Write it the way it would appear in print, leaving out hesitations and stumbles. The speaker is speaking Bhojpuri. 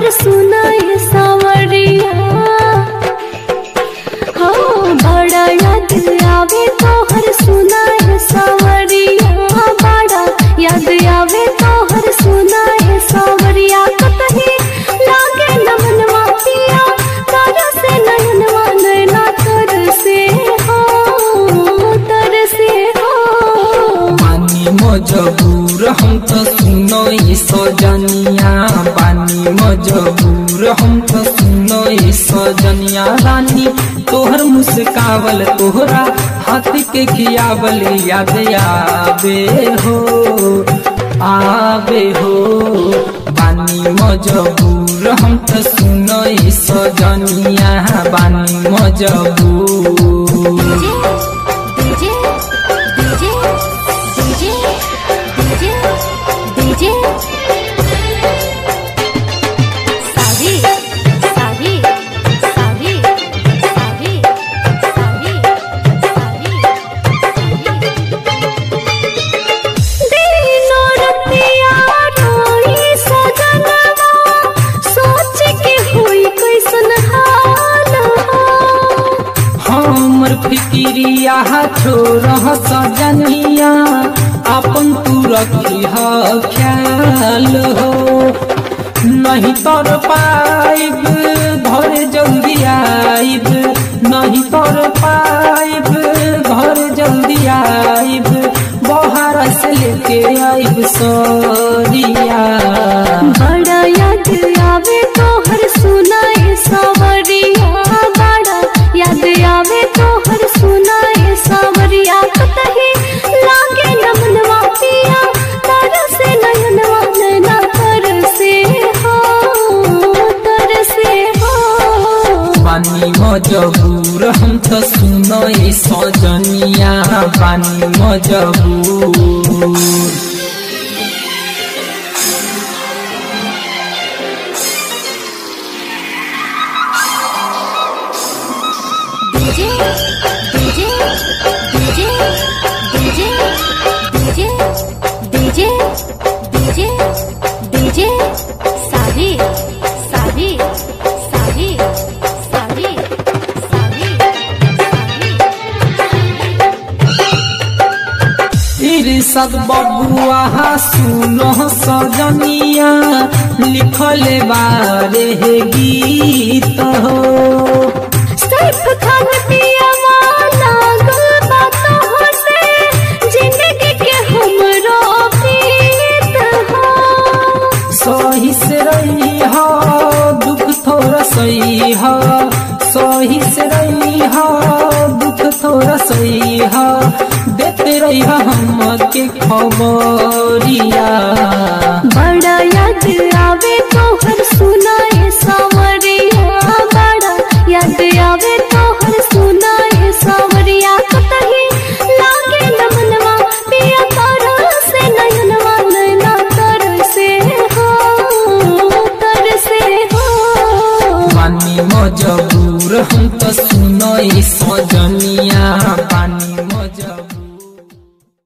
सुनाए सावरिया हो बड़ा याद आवे तोहर सुनाए सावरिया बड़ा याद आवे तोहर सुनाए सावरिया कतही लागे न मनवा पिया तारा से नयनवा नैना तरसे हो बानी मजबूर हम तो सुनो सजनिया बानी मजबूर हम तो सुनो सजनिया रानी तोहर मुस्कावल तोहरा हाथ के खियावल याद आवे हो बानी मजबूर हम तो सुनो सजनिया बानी मजबूर फिक्रिया छोड़ सजनिया अपन तू रखी ख्याल हो नहीं तर पाइब घर जल्दी आइब नहीं तर पाइब घर जल्दी आइब बहार से लेके आइब सरिया बड़ा याद आवे तोहर सुनाए सावरिया बड़ा याद आवे तोहर सुनाए सावरिया कतही लागे न मनवा पिया तारा से नयनवा नैना तरसे हो बानी मजबूर हम तो सुनो सजनिया बानी मजबूर सब बबुआ सुनो सजनिया लिखले बारे गीत हो सिर्फ खान पिया वाला गलबा तोहर से जिंदगी के हमरो प्रीत हो सही से रही हो दुख थोड़ा सही हो सही से रही हो दुख थोड़ा सही हो देते रही हम के खबरिया बड़ा याद